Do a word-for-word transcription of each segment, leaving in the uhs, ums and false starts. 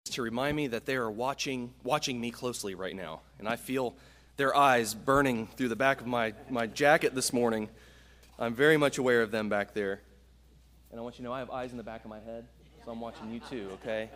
to remind me that they are watching watching me closely right now. And I feel their eyes burning through the back of my, my jacket this morning. I'm very much aware of them back there. And I want you to know I have eyes in the back of my head, so I'm watching you too, okay?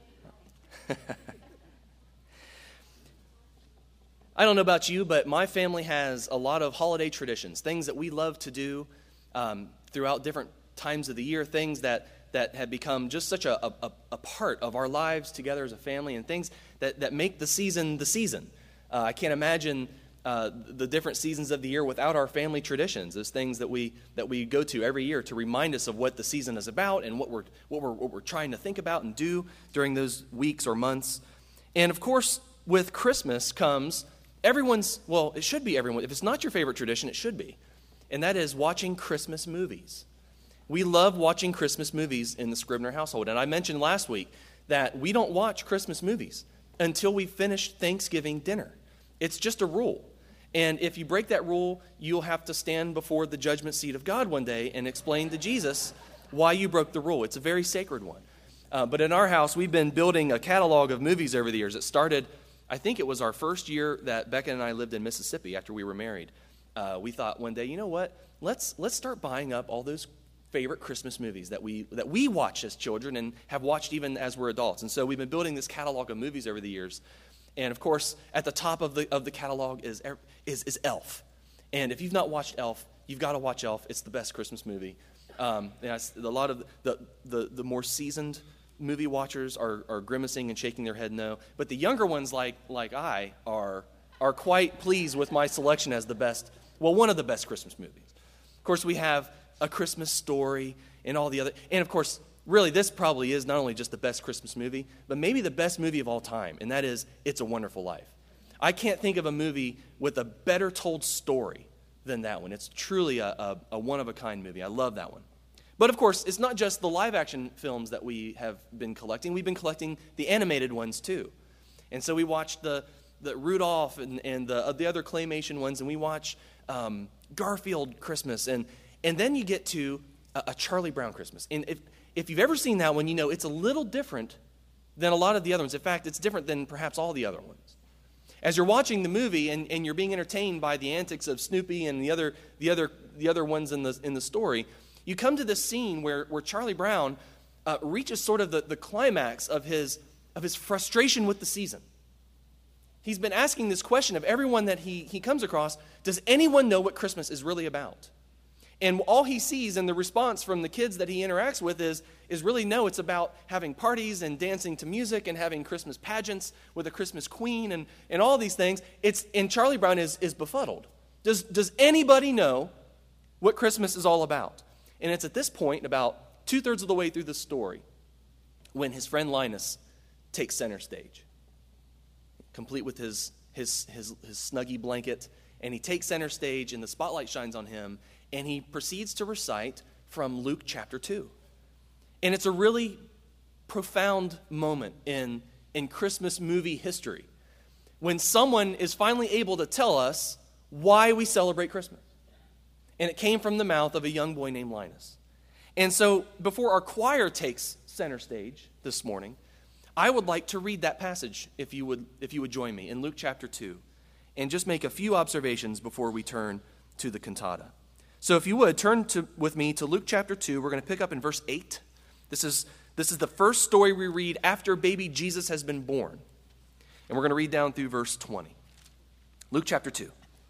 I don't know about you, but my family has a lot of holiday traditions, things that we love to do um, throughout different times of the year, things that, that have become just such a, a, a part of our lives together as a family, and things that, that make the season the season. Uh, I can't imagine uh, the different seasons of the year without our family traditions, those things that we that we go to every year to remind us of what the season is about and what we're what we're what we're trying to think about and do during those weeks or months. And of course, with Christmas comes everyone's, well, it should be everyone. If it's not your favorite tradition, it should be. And that is watching Christmas movies. We love watching Christmas movies in the Scribner household. And I mentioned last week that we don't watch Christmas movies until we finish Thanksgiving dinner. It's just a rule. And if you break that rule, you'll have to stand before the judgment seat of God one day and explain to Jesus why you broke the rule. It's a very sacred one. Uh, but in our house, we've been building a catalog of movies over the years. It started, I think it was our first year that Becca and I lived in Mississippi after we were married. Uh, we thought one day, you know what? Let's let's start buying up all those favorite Christmas movies that we that we watched as children and have watched even as we're adults. And so we've been building this catalog of movies over the years. And of course, at the top of the of the catalog is is is Elf. And if you've not watched Elf, you've got to watch Elf. It's the best Christmas movie. Um, and a lot of the, the the more seasoned movie watchers are, are grimacing and shaking their head no. But the younger ones, like like I, are are quite pleased with my selection as the best. Well, one of the best Christmas movies. Of course, we have A Christmas Story and all the other. And of course, really, this probably is not only just the best Christmas movie, but maybe the best movie of all time, and that is It's a Wonderful Life. I can't think of a movie with a better told story than that one. It's truly a, a, a one-of-a-kind movie. I love that one. But of course, it's not just the live-action films that we have been collecting. We've been collecting the animated ones, too. And so we watched the, the Rudolph and, and the, uh, the other claymation ones, and we watch um, Garfield Christmas, and, and then you get to a, a Charlie Brown Christmas. And if If you've ever seen that one, you know it's a little different than a lot of the other ones. In fact, it's different than perhaps all the other ones. As you're watching the movie and, and you're being entertained by the antics of Snoopy and the other the other the other ones in the in the story, you come to this scene where, where Charlie Brown uh, reaches sort of the, the climax of his of his frustration with the season. He's been asking this question of everyone that he, he comes across, does anyone know what Christmas is really about? And all he sees in the response from the kids that he interacts with is, is really, no, it's about having parties and dancing to music and having Christmas pageants with a Christmas queen and, and all these things. It's and Charlie Brown is, is befuddled. Does, does anybody know what Christmas is all about? And it's at this point, about two-thirds of the way through the story, when his friend Linus takes center stage, complete with his, his, his, his Snuggie blanket, and he takes center stage and the spotlight shines on him, and he proceeds to recite from Luke chapter two. And it's a really profound moment in, in Christmas movie history when someone is finally able to tell us why we celebrate Christmas. And it came from the mouth of a young boy named Linus. And so before our choir takes center stage this morning, I would like to read that passage, if you would, if you would join me, in Luke chapter two, and just make a few observations before we turn to the cantata. So if you would, turn to, with me to Luke chapter two. We're going to pick up in verse eight. This is, this is the first story we read after baby Jesus has been born. And we're going to read down through verse twenty. Luke chapter two.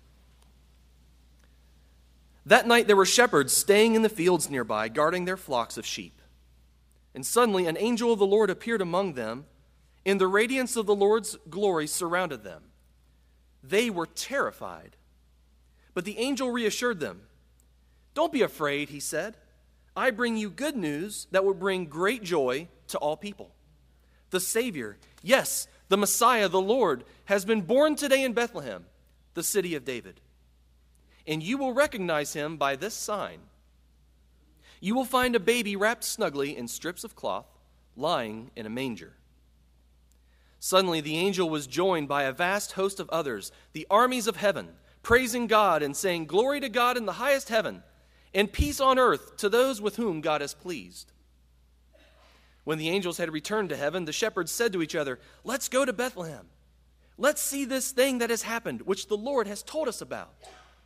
That night there were shepherds staying in the fields nearby, guarding their flocks of sheep. And suddenly an angel of the Lord appeared among them, and the radiance of the Lord's glory surrounded them. They were terrified. But the angel reassured them. Don't be afraid, he said. I bring you good news that will bring great joy to all people. The Savior, yes, the Messiah, the Lord, has been born today in Bethlehem, the city of David. And you will recognize him by this sign. You will find a baby wrapped snugly in strips of cloth, lying in a manger. Suddenly the angel was joined by a vast host of others, the armies of heaven, praising God and saying, "Glory to God in the highest heaven, and peace on earth to those with whom God is pleased." When the angels had returned to heaven, the shepherds said to each other, "Let's go to Bethlehem. Let's see this thing that has happened, which the Lord has told us about."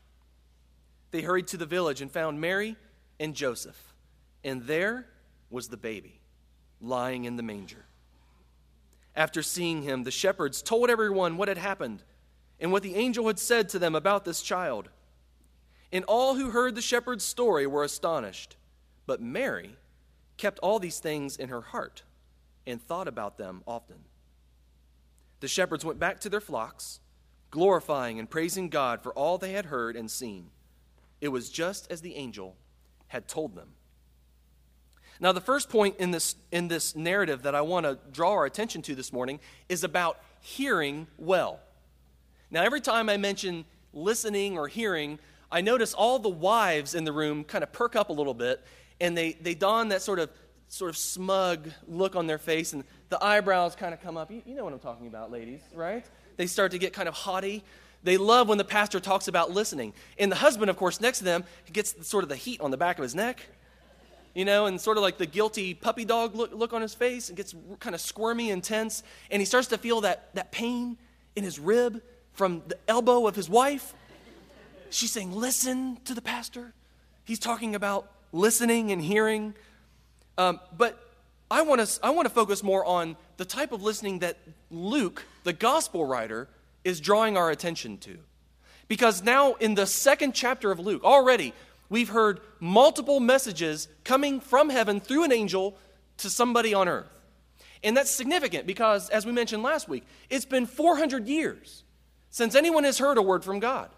They hurried to the village and found Mary and Joseph, and there was the baby, lying in the manger. After seeing him, the shepherds told everyone what had happened and what the angel had said to them about this child. And all who heard the shepherd's story were astonished, but Mary kept all these things in her heart and thought about them often. The shepherds went back to their flocks, glorifying and praising God for all they had heard and seen. It was just as the angel had told them. Now, the first point in this, in this narrative that I want to draw our attention to this morning is about hearing well. Now, every time I mention listening or hearing, I notice all the wives in the room kind of perk up a little bit, and they, they don that sort of sort of smug look on their face, and the eyebrows kind of come up. You, you know what I'm talking about, ladies, right? They start to get kind of haughty. They love when the pastor talks about listening. And the husband, of course, next to them gets sort of the heat on the back of his neck, you know, and sort of like the guilty puppy dog look, look on his face, and gets kind of squirmy and tense, and he starts to feel that, that pain in his rib from the elbow of his wife. She's saying, "Listen to the pastor." He's talking about listening and hearing. Um, but I want to I want to focus more on the type of listening that Luke, the gospel writer, is drawing our attention to. Because now in the second chapter of Luke, already we've heard multiple messages coming from heaven through an angel to somebody on earth. And that's significant because, as we mentioned last week, it's been four hundred years since anyone has heard a word from God.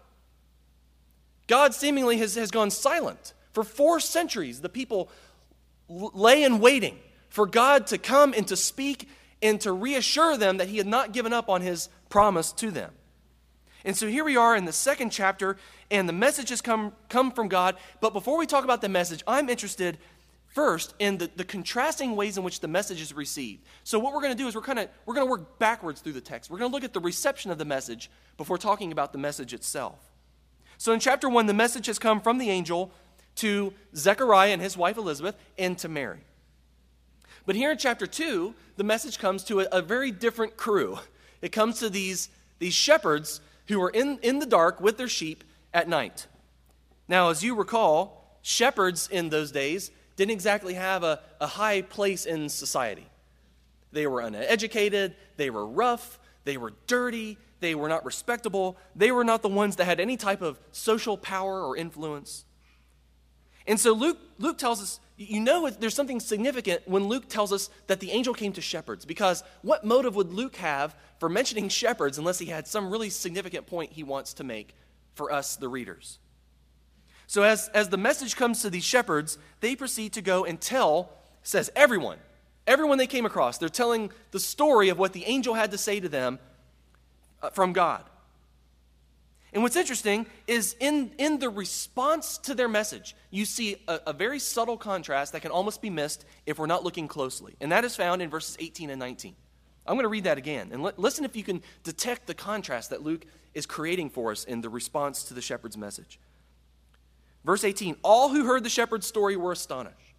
God seemingly has, has gone silent. For four centuries, the people lay in waiting for God to come and to speak and to reassure them that he had not given up on his promise to them. And so here we are in the second chapter, and the message has come, come from God. But before we talk about the message, I'm interested first in the, the contrasting ways in which the message is received. So what we're going to do is we're kind of we're going to work backwards through the text. We're going to look at the reception of the message before talking about the message itself. So in chapter one, the message has come from the angel to Zechariah and his wife Elizabeth and to Mary. But here in chapter two, the message comes to a, a very different crew. It comes to these, these shepherds who are in, in the dark with their sheep at night. Now, as you recall, shepherds in those days didn't exactly have a, a high place in society. They were uneducated, they were rough, they were dirty, they were not respectable, they were not the ones that had any type of social power or influence. And so Luke, Luke tells us, you know there's something significant when Luke tells us that the angel came to shepherds, because what motive would Luke have for mentioning shepherds unless he had some really significant point he wants to make for us, the readers? So as, as the message comes to these shepherds, they proceed to go and tell, says everyone, everyone they came across, they're telling the story of what the angel had to say to them uh, from God. And what's interesting is in, in the response to their message, you see a, a very subtle contrast that can almost be missed if we're not looking closely. And that is found in verses eighteen and nineteen. I'm going to read that again. And li- listen if you can detect the contrast that Luke is creating for us in the response to the shepherd's message. Verse eighteen, all who heard the shepherd's story were astonished.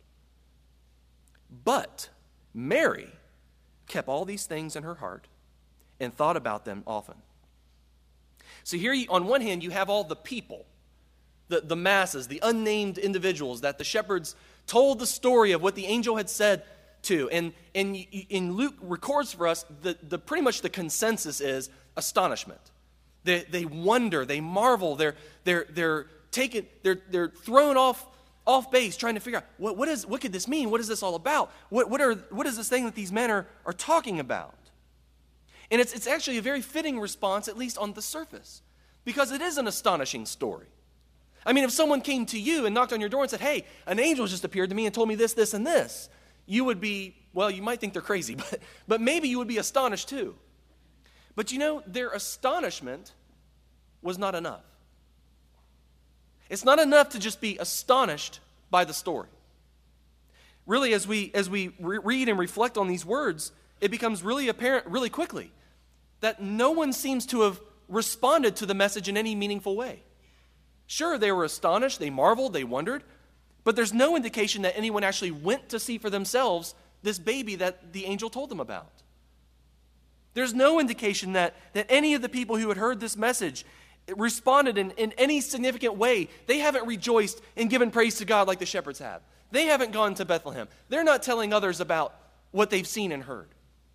But Mary kept all these things in her heart and thought about them often. So here, you, on one hand, you have all the people, the, the masses, the unnamed individuals that the shepherds told the story of what the angel had said to. And, and, and Luke records for us that the, pretty much the consensus is astonishment. They, they wonder, they marvel, they're, they're, they're, taken, they're, they're thrown off, off base trying to figure out, what, what, is, what could this mean? What is this all about? What, what, are, what is this thing that these men are, are talking about? And it's, it's actually a very fitting response, at least on the surface, because it is an astonishing story. I mean, if someone came to you and knocked on your door and said, hey, an angel just appeared to me and told me this, this, and this, you would be, well, you might think they're crazy, but, but maybe you would be astonished too. But you know, their astonishment was not enough. It's not enough to just be astonished by the story. Really, as we, as we re- read and reflect on these words, it becomes really apparent really quickly that no one seems to have responded to the message in any meaningful way. Sure, they were astonished, they marveled, they wondered, but there's no indication that anyone actually went to see for themselves this baby that the angel told them about. There's no indication that, that any of the people who had heard this message responded in, in any significant way. They haven't rejoiced and given praise to God like the shepherds have. They haven't gone to Bethlehem. They're not telling others about what they've seen and heard.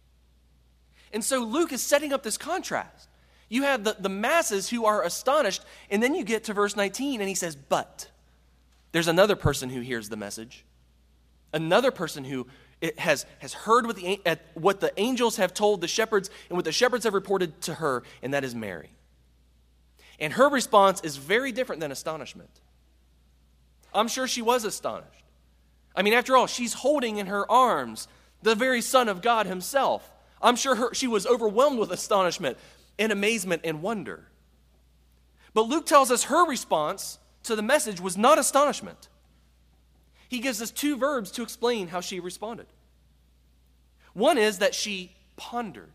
And so Luke is setting up this contrast. You have the, the masses who are astonished, and then you get to verse nineteen, and he says, but there's another person who hears the message. Another person who it has, has heard what the, at what the angels have told the shepherds and what the shepherds have reported to her, and that is Mary. And her response is very different than astonishment. I'm sure she was astonished. I mean, after all, she's holding in her arms the very Son of God himself. I'm sure her, she was overwhelmed with astonishment and amazement and wonder. But Luke tells us her response to the message was not astonishment. He gives us two verbs to explain how she responded. One is that she pondered.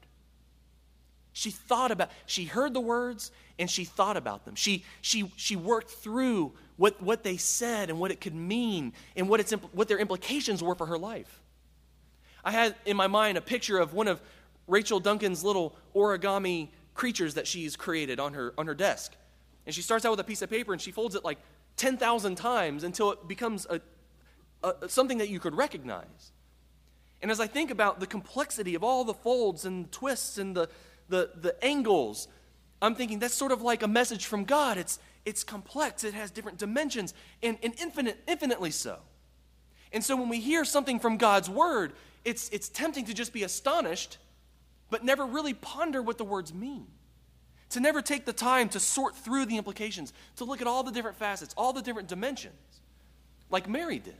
She thought about, she heard the words and she thought about them. She, she, she worked through what, what they said and what it could mean and what, its, what their implications were for her life. I had in my mind a picture of one of Rachel Duncan's little origami creatures that she's created on her, on her desk. And she starts out with a piece of paper and she folds it like ten thousand times until it becomes a, a, something that you could recognize. And as I think about the complexity of all the folds and twists and the, the, the angles, I'm thinking that's sort of like a message from God. It's, it's complex. It has different dimensions and, and infinite, infinitely so. And so when we hear something from God's word, it's, it's tempting to just be astonished, but never really ponder what the words mean. To never take the time to sort through the implications, to look at all the different facets, all the different dimensions, like Mary did.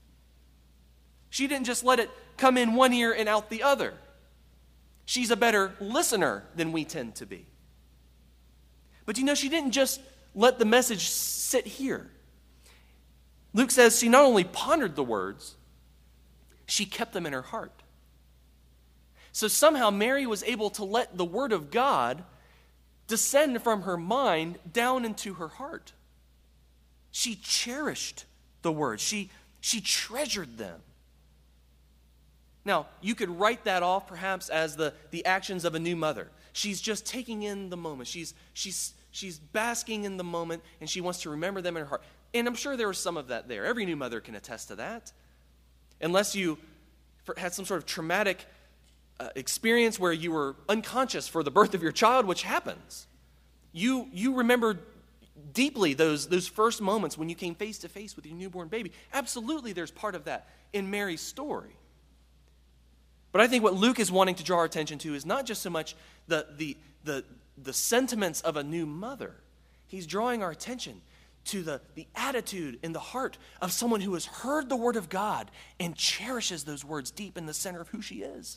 She didn't just let it come in one ear and out the other. She's a better listener than we tend to be. But you know, she didn't just let the message sit here. Luke says she not only pondered the words, she kept them in her heart. So somehow Mary was able to let the word of God descend from her mind down into her heart. She cherished the words. She, she treasured them. Now, you could write that off perhaps as the, the actions of a new mother. She's just taking in the moment. She's, she's, she's basking in the moment, and she wants to remember them in her heart. And I'm sure there was some of that there. Every new mother can attest to that. Unless you had some sort of traumatic uh, experience where you were unconscious for the birth of your child, which happens. You, you remember deeply those, those first moments when you came face to face with your newborn baby. Absolutely, there's part of that in Mary's story. But I think what Luke is wanting to draw our attention to is not just so much the, the, the, the sentiments of a new mother. He's drawing our attention to the, the attitude in the heart of someone who has heard the word of God and cherishes those words deep in the center of who she is.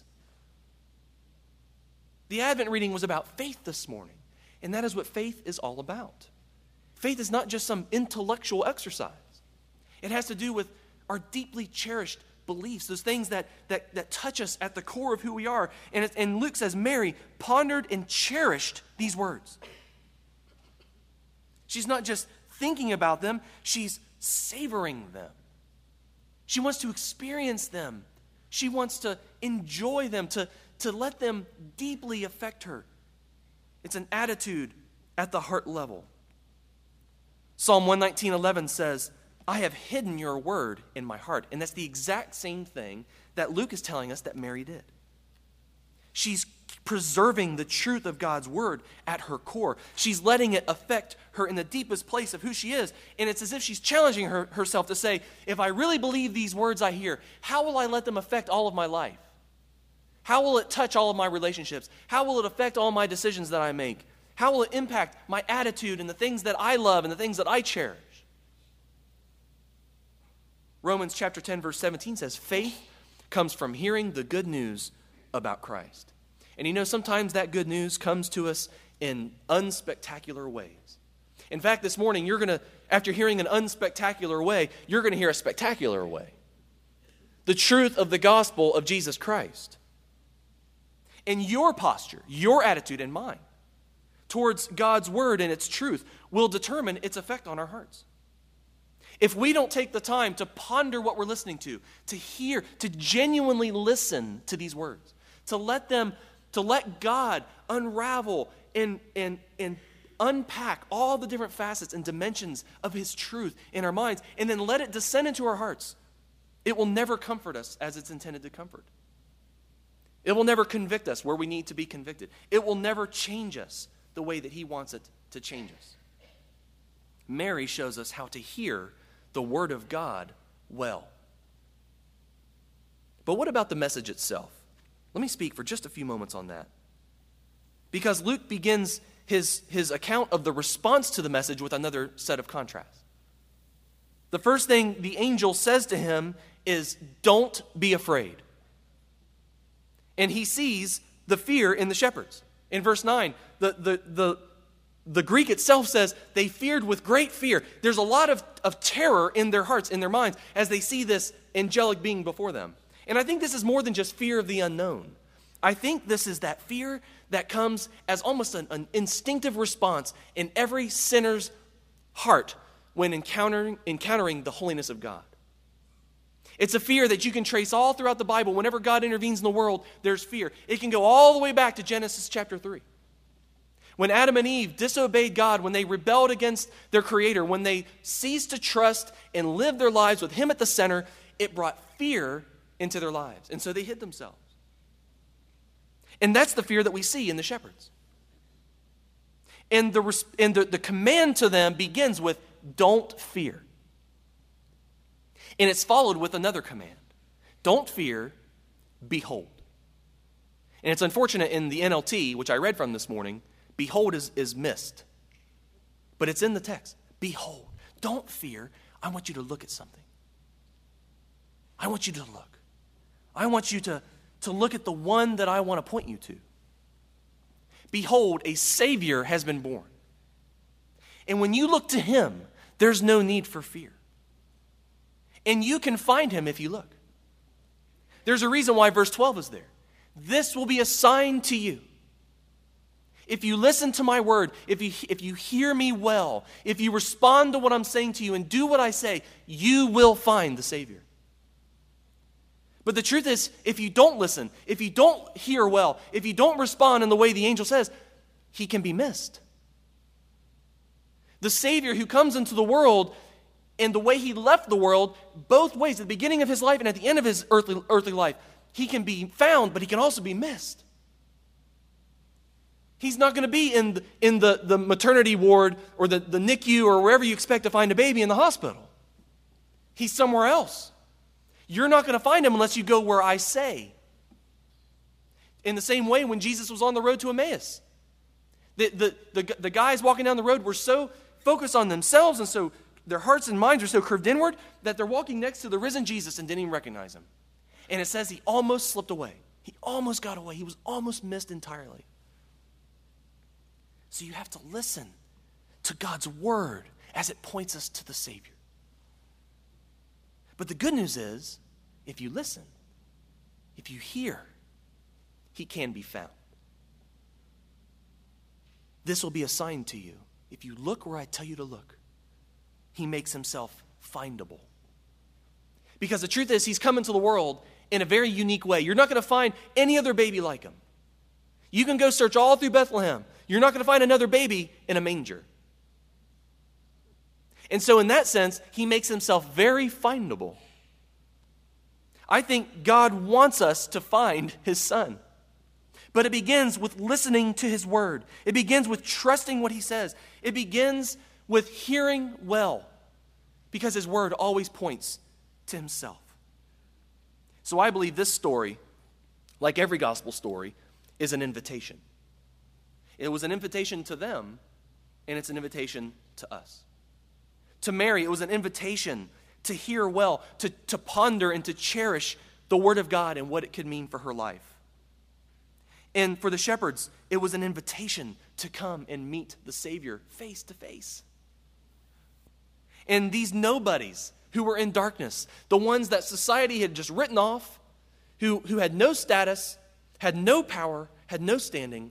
The Advent reading was about faith this morning, and that is what faith is all about. Faith is not just some intellectual exercise. It has to do with our deeply cherished beliefs, those things that, that, that touch us at the core of who we are. And, it, and Luke says Mary pondered and cherished these words. She's not just thinking about them, she's savoring them. She wants to experience them. She wants to enjoy them, to, to let them deeply affect her. It's an attitude at the heart level. Psalm one nineteen eleven says, I have hidden your word in my heart. And that's the exact same thing that Luke is telling us that Mary did. She's preserving the truth of God's word at her core. She's letting it affect her in the deepest place of who she is. And it's as if she's challenging her, herself to say, if I really believe these words I hear, how will I let them affect all of my life? How will it touch all of my relationships? How will it affect all my decisions that I make? How will it impact my attitude and the things that I love and the things that I cherish? Romans chapter ten, verse seventeen says, faith comes from hearing the good news about Christ. And you know, sometimes that good news comes to us in unspectacular ways. In fact, this morning, you're going to, after hearing an unspectacular way, you're going to hear a spectacular way. The truth of the gospel of Jesus Christ. And your posture, your attitude and mine towards God's word and its truth will determine its effect on our hearts. if we don't take the time to ponder what we're listening to, to hear, to genuinely listen to these words, to let them, to let God unravel and, and, and unpack all the different facets and dimensions of his truth in our minds, and then let it descend into our hearts, it will never comfort us as it's intended to comfort. It will never convict us where we need to be convicted. It will never change us the way that he wants it to change us. Mary shows us how to hear the word of God well. But what about the message itself? Let me speak for just a few moments on that. Because Luke begins his, his account of the response to the message with another set of contrasts. The first thing the angel says to him is, "Don't be afraid." And he sees the fear in the shepherds. In verse nine, the, the, the, the Greek itself says they feared with great fear. There's a lot of, of terror in their hearts, in their minds, as they see this angelic being before them. And I think this is more than just fear of the unknown. I think this is that fear that comes as almost an, an instinctive response in every sinner's heart when encountering, encountering the holiness of God. It's a fear that you can trace all throughout the Bible. Whenever God intervenes in the world, there's fear. It can go all the way back to Genesis chapter three. When Adam and Eve disobeyed God, when they rebelled against their Creator, when they ceased to trust and live their lives with Him at the center, it brought fear into their lives. And so they hid themselves. And that's the fear that we see in the shepherds. And the, and the, the command to them begins with, "Don't fear." And it's followed with another command. Don't fear, behold. And it's unfortunate in the N L T, which I read from this morning, behold is, is missed. But it's in the text. Behold. Don't fear. I want you to look at something. I want you to look. I want you to, to look at the one that I want to point you to. Behold, a Savior has been born. And when you look to him, there's no need for fear. And you can find him if you look. There's a reason why verse twelve is there. This will be a sign to you. If you listen to my word, if you, if you hear me well, if you respond to what I'm saying to you and do what I say, you will find the Savior. But the truth is, if you don't listen, if you don't hear well, if you don't respond in the way the angel says, he can be missed. The Savior who comes into the world and the way he left the world, both ways, at the beginning of his life and at the end of his earthly, earthly life, he can be found, but he can also be missed. He's not going to be in, the, in the, the maternity ward or the, the N I C U or wherever you expect to find a baby in the hospital. He's somewhere else. You're not going to find him unless you go where I say. In the same way, when Jesus was on the road to Emmaus, the, the, the, the guys walking down the road were so focused on themselves and so their hearts and minds are so curved inward that they're walking next to the risen Jesus and didn't even recognize him. And it says he almost slipped away. He almost got away. He was almost missed entirely. So you have to listen to God's word as it points us to the Savior. But the good news is, if you listen, if you hear, he can be found. This will be a sign to you. If you look where I tell you to look, he makes himself findable. Because the truth is, he's come into the world in a very unique way. You're not going to find any other baby like him. You can go search all through Bethlehem. You're not going to find another baby in a manger. And so in that sense, he makes himself very findable. I think God wants us to find his son. But it begins with listening to his word. It begins with trusting what he says. It begins with hearing well, because his word always points to himself. So I believe this story, like every gospel story, is an invitation. It was an invitation to them, and it's an invitation to us. To Mary, it was an invitation to hear well, to, to ponder and to cherish the word of God and what it could mean for her life. And for the shepherds, it was an invitation to come and meet the Savior face to face. And these nobodies who were in darkness, the ones that society had just written off, who, who had no status, had no power, had no standing,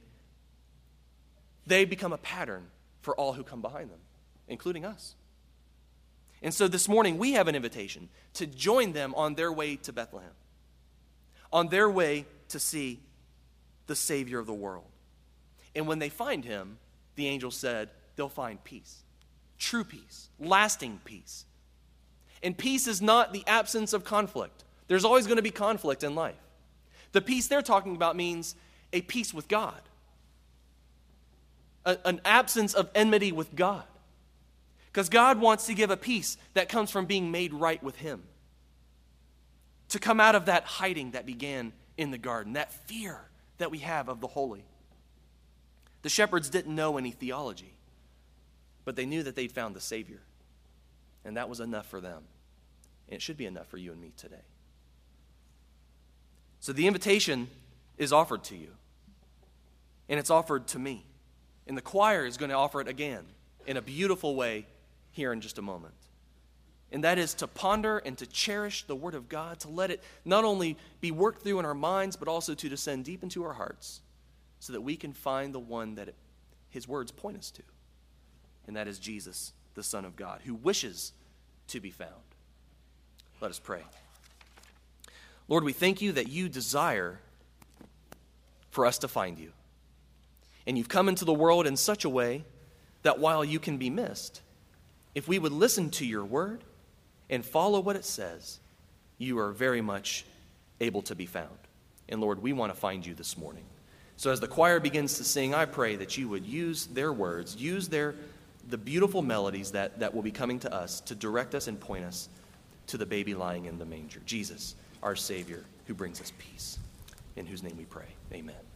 they become a pattern for all who come behind them, including us. And so this morning we have an invitation to join them on their way to Bethlehem, on their way to see the Savior of the world. And when they find him, the angel said, they'll find peace, true peace, lasting peace. And peace is not the absence of conflict. There's always going to be conflict in life. The peace they're talking about means a peace with God, a, an absence of enmity with God. Because God wants to give a peace that comes from being made right with him. To come out of that hiding that began in the garden, that fear that we have of the holy. The shepherds didn't know any theology, but they knew that they'd found the Savior. And that was enough for them. And it should be enough for you and me today. So the invitation is offered to you. And it's offered to me. And the choir is going to offer it again in a beautiful way here in just a moment. And that is to ponder and to cherish the Word of God, to let it not only be worked through in our minds, but also to descend deep into our hearts so that we can find the one that it, his words point us to. And that is Jesus, the Son of God, who wishes to be found. Let us pray. Lord, we thank you that you desire for us to find you. And you've come into the world in such a way that while you can be missed, if we would listen to your word and follow what it says, you are very much able to be found. And Lord, we want to find you this morning. So as the choir begins to sing, I pray that you would use their words, use their the beautiful melodies that, that will be coming to us to direct us and point us to the baby lying in the manger, Jesus, our Savior, who brings us peace. In whose name we pray. Amen.